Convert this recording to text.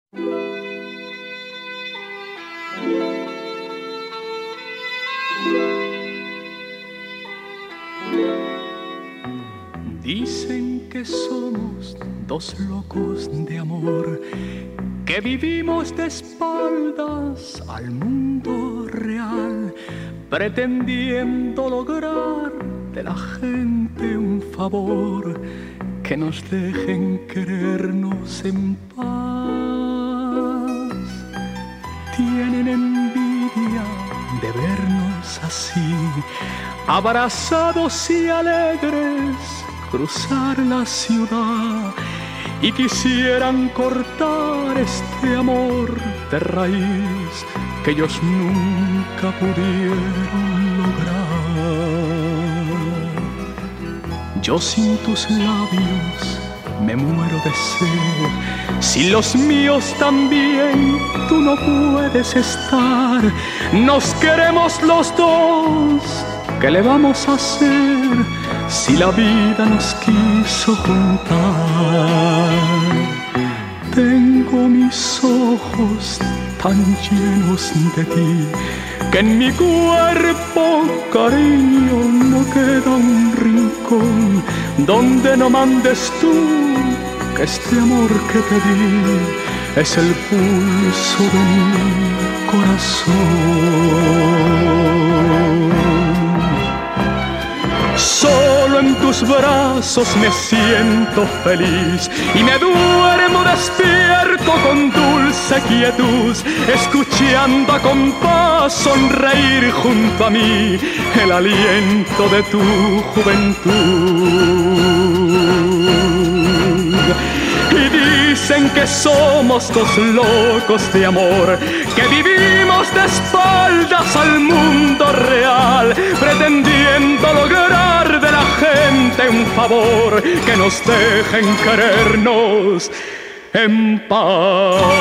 Dicen que somos dos locos de amor, que vivimos de espaldas al mundo real, pretendiendo lograr de la gente un favor, que nos dejen querernos en paz. Tienen envidia de vernos así, abrazados y alegres, cruzar la ciudad, y quisieran cortar este amor de raíz que ellos nunca pudieron lograr. Yo sin tus labios me muero de sed, si los míos también tú no puedes estar. Nos queremos los dos, ¿qué le vamos a hacer si la vida nos quiso juntar? Tengo mis ojos tan llenos de ti, que en mi cuerpo, cariño, no queda un rincón donde no mandes tú, que este amor que te di es el pulso de mi corazón. Solo en tus brazos me siento feliz y me duermo despierto con dulce quietud, escuchando a compás sonreír junto a mí el aliento de tu juventud. Y dicen que somos dos locos de amor, que vivimos de espaldas al mundo real, pretendiendo lograr de la gente un favor, que nos dejen querernos en paz.